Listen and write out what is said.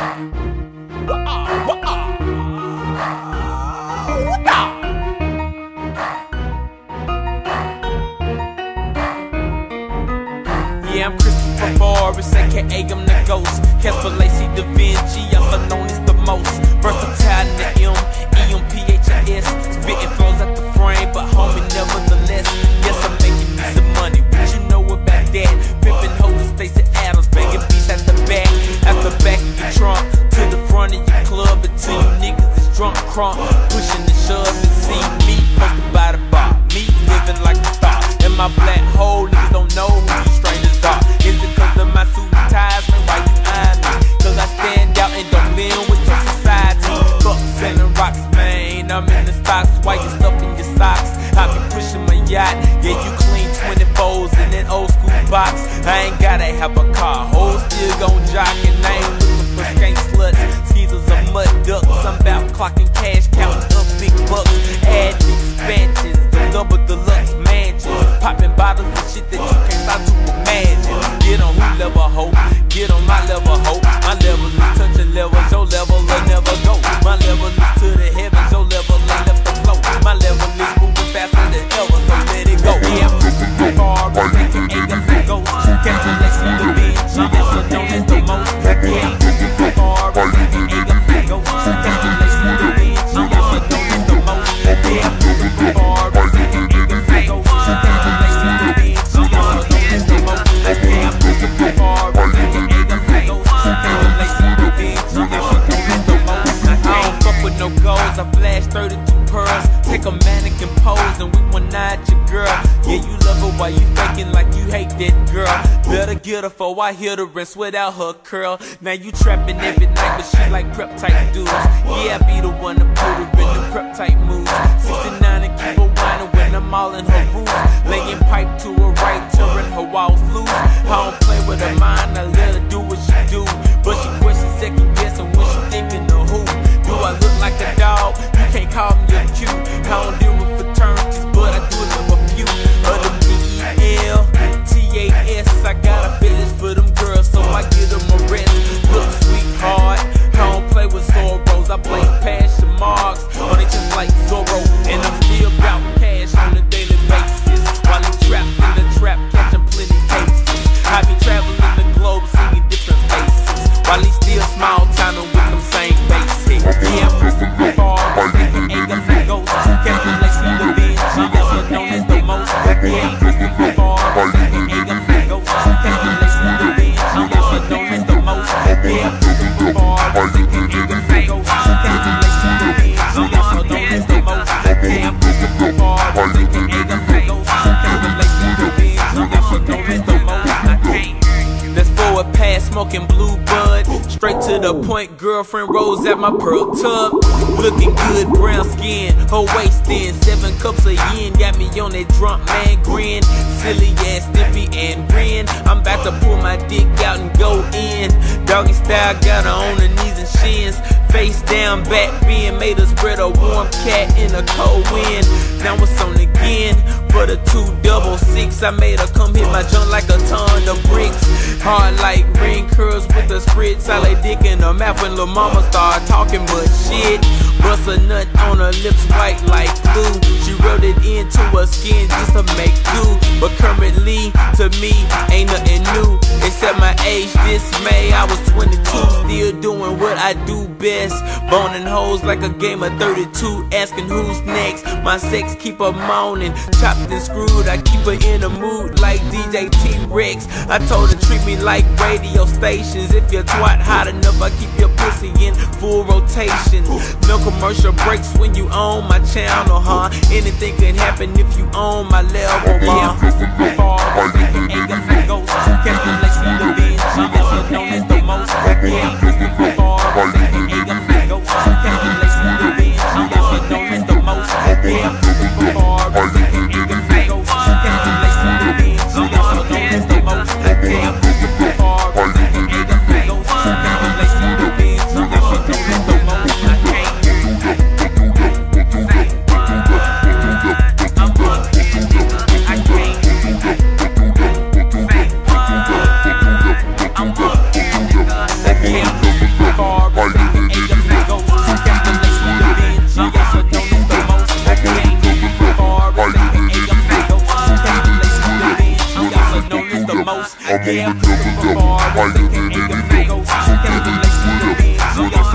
Yeah, I'm Christopher Forrest, aka I'm the ghost. Casper Lacey Da Vinci, I'm known as the most versatile in the EMPHIS. Spitting flows out the frame, but homie, nevertheless. Yes, I'm making me some money. What you know about that? Pimpin' hoes and Stacey Adams, banging beats at the back of your trunk, to the front of your club, until you niggas is drunk, crunk, pushing the shove and see me posted by the bar. Me living like a star in my black hole. Niggas don't know who you strangers are. Is it cause of my suit and ties, man? Why you eyeing me? Cause I stand out and don't blend with your society. Bucks and the rocks, man. I'm in the stocks, why you stuffing your socks? I be pushing my yacht, yeah, you clean 24s in that old school box. I ain't gotta have a car, hoes still gon' jock, and I ain't looking for skank sluts. Skeezers are mud ducks, I'm bout clocking cash, counting up big bucks. Adding expansions, the double deluxe mansions, popping bottles of shit that you can't stop to imagine. Get on who level, hoe, get on my level, hoe. My level is touching levels, your level will never go. My level is to the heavens, your level ain't left the flow. My level is moving faster than ever, so let it go. Yeah, I'm pushing hard, aka the ghost. Casper Lacey Da Vinci, also known as the most. Yeah, I'm pushing hard, aka the ghost. Casper Lacey Da Vinci, also known as the most. Yeah, I'm pushing hard, aka the ghost. Casper Lacey Da Vinci, also known as the most. Yeah, I'm pushing hard, aka the ghost. Casper Lacey Da Vinci, also known as the most. I don't fuck with no goals, I flash 32 pearls. Take a mannequin pose and we one night your girl. Yeah, you love her while you faking like you hate that girl. Better get her for I hear the rest without her curl. Now you trapping every night, but she like prep type dudes. Yeah, I be the one to put her in the prep type moves. 69 and keep her whining when I'm all in her roof. Laying pipe to her right, tearing her walls loose. I don't play with her mind, I let her do what she do. But she questions second guessing when she thinking of who. Do I look like a dog? You can't call me a cute. I don't deal with fraternities, but I do live a few of them DELTAS. I got a business for them girls, so I give them a rest. Look, sweetheart, I don't play with sorrows. I play passion marks on it just like Zorro, and I'm still bout cash on a daily basis. While I'm trapped in the trap, catching plenty cases. I be traveling the globe, singing different faces, while he still small town with them same basics. Yeah, I'm pushing hard, aka the ghost. Casper Lacey Da Vinci, also known as the most. Yeah, I'm pushing hard, aka the ghost. Casper Lacey Da Vinci, also known as the most. Yeah, I'm pushing hard, aka the ghost. Casper Lacey Da Vinci, also known as the most. Yeah, I'm pushing hard, aka the ghost. Casper Lacey Da Vinci, also known as the most. That's forward pass, smoking blue bud. Straight to the point, girlfriend rolls at my pearl tub. Looking good, brown skin, her waist in. 7 cups of yin, got me on that drunk man grin. Silly ass Stimpy and Ren. I'm about to pull my dick out and go in. Doggy style, got her on her knees and shins. Face down, back bend, made her spread a warm cat in a cold wind. Now it's on again for the 266. I made her come hit my junk like a ton of bricks. Hard like ring curls with a spritz. I lay dick in her mouth when lil' mama start talking, but shit. Bust a nut on her lips white like glue. She rubbed it into her skin just to make do. But currently, to me, ain't nothing new except my age dismay. I was 22, still doing what I do best. Boning hoes like a game of 32, asking who's next. My sex keep her moaning, chopped and screwed. I keep her in a mood like DJ T-Rex. I told her treat me like radio stations. If you're twat hot enough, I keep your pussy in full rotation. No commercial breaks when you own my channel, huh? Anything can happen if you own my level, huh? Casper Lacey Da Vinci, also known as the most. Yeah, I'm pushing hard, aka ghost. Casper Lacey Da Vinci, also known as the most. Yeah, I'm pushing hard, aka ghost. Casper Lacey Da Vinci, also known as the most. Yeah, I'm pushing hard, aka ghost. Casper Lacey Da Vinci, also known as the most. I can't I'm on another level, higher than any level. So yeah, it's whatever.